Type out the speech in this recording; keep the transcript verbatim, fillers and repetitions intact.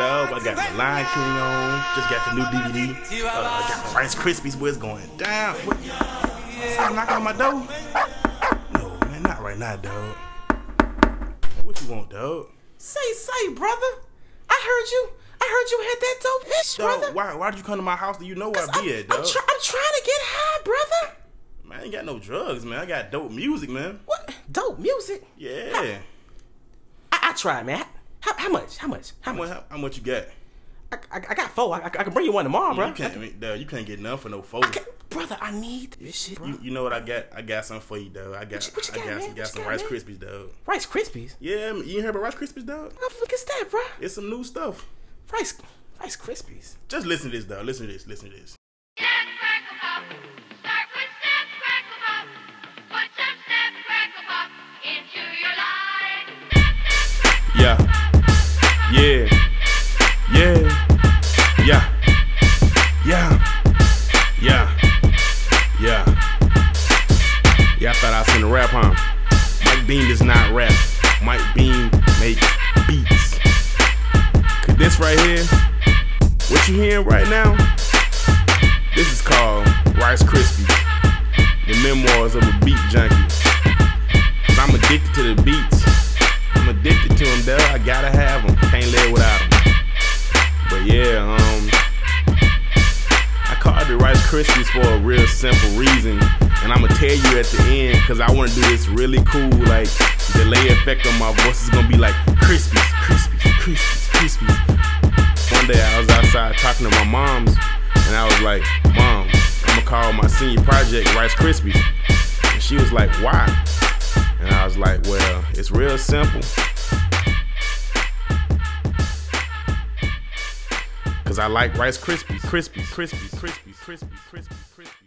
dub. I got the Lion King on. Just got the new D V D. Uh, I got my Rice Krispies, boy. It's going down. What? Somebody knocking on my door? No, man, not right now, dog. What you want, dog? Say, say, brother. I heard you. I heard you had that dope bitch, brother. Dog, why, why'd you come to my house? Do you know where I be I'm, at, dog? I'm, try, I'm trying to get high, brother. Man, I ain't got no drugs, man. I got dope music, man. What? Dope music? Yeah. I, I tried, man. How, how much? How much? How much? How, how much you got? I, I, I got four. I, I, I can bring you one tomorrow, bro. You can't, I mean, dog, you can't get none for no four. Brother, I need this shit, bro. You, you know what I got? I got something for you, dog. I got, what you, what you got, I got man? some, got what some got, Rice man? Krispies, dog. Rice Krispies? Yeah, you ain't heard about Rice Krispies, dog? What the fuck is that, bro? It's some new stuff. Rice, Rice Krispies. Just listen to this, dog. Listen to this. Listen to this. Step, crackle, pop. Start with step, crackle, pop. Put some step, crackle, pop into your life. Yeah. Yeah. Yeah. Yeah. Yeah. Yeah. Yeah. Yeah, I thought I was finna rap, huh? Mike Bean does not rap. Mike Bean makes beats. Cause this right here, what you hearing right now, this is called Rice Krispies, the memoirs of a beat junkie. Cause I'm addicted to the beats. I'm addicted to them, dog. I gotta have them. Can't live without them. But yeah, um, I called it Rice Krispies for a real simple reason. And I'ma tell you at the end, cause I wanna do this really cool, like, delay effect on my voice is gonna be like, Krispies, Krispies, Krispies, Krispies. One day I was outside talking to my moms, and I was like, Mom, I'ma call my senior project Rice Krispies. And she was like, why? And I was like, well, it's real simple. Cause I like Rice Krispies, Krispies, Krispies, Krispies, Krispies, Krispies, Krispies.